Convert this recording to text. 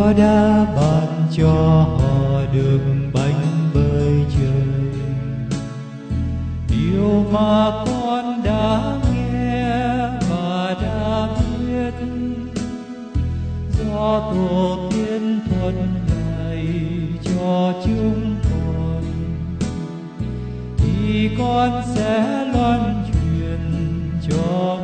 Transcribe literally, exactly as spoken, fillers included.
Chúa đã ban cho họ được bánh bơi trời. Điều mà con đã nghe và đã biết, do tổ tiên thuận dạy cho chúng con, thì con sẽ loan truyền cho